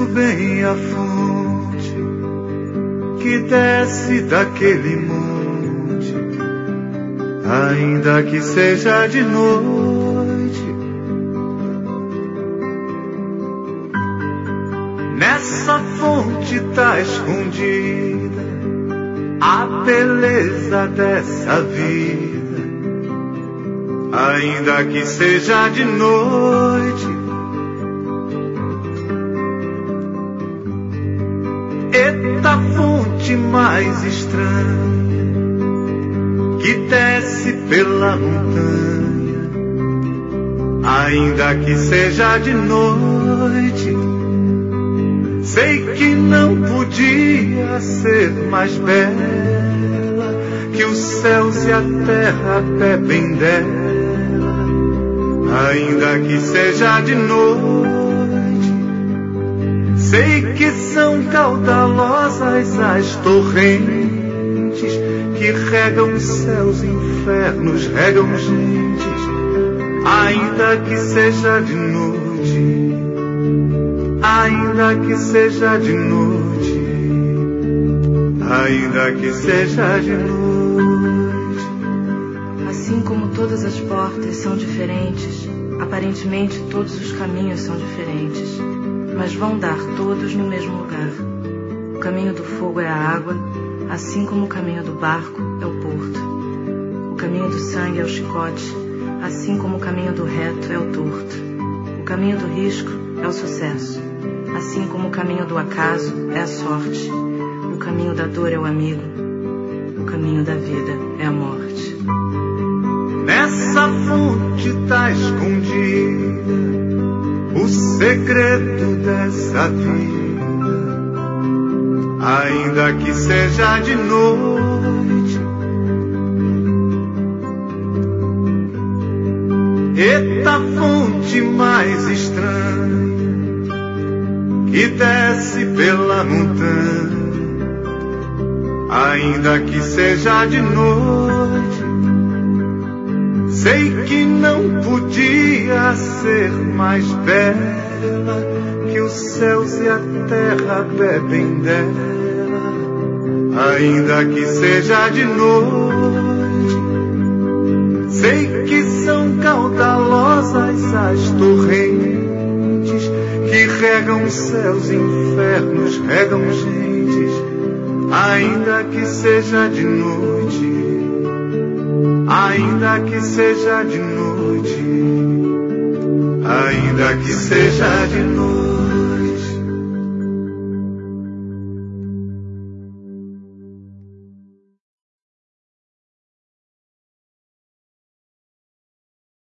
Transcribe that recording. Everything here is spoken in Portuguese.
bem a fonte que desce daquele monte, ainda que seja de noite. Nessa fonte tá escondida a beleza dessa vida, ainda que seja de noite. Eita fonte mais estranha que desce pela montanha, ainda que seja de noite. Sei que não podia ser mais bela, que os céus e a terra bebem dela, ainda que seja de noite. Sei que são caudalosas as torrentes que regam céus e infernos, regam gentes, ainda que seja de noite, ainda que seja de noite, ainda que seja de noite. Assim como todas as portas são diferentes, aparentemente todos os caminhos são diferentes, mas vão dar todos no mesmo lugar. O caminho do fogo é a água, assim como o caminho do barco é o porto. O caminho do sangue é o chicote, assim como o caminho do reto é o torto. O caminho do risco é o sucesso, assim como o caminho do acaso é a sorte. O caminho da dor é o amigo, o caminho da vida é a morte. Nessa fonte tá escondida o segredo dessa vida, ainda que seja de noite. Eita fonte mais estranha que desce pela montanha, ainda que seja de noite. Sei que não podia ser mais bela, que os céus e a terra bebem dela, ainda que seja de noite. Sei que são caudalosas as torrentes que regam céus e infernos, regam gentes, ainda que seja de noite, ainda que seja de noite, ainda que seja de noite.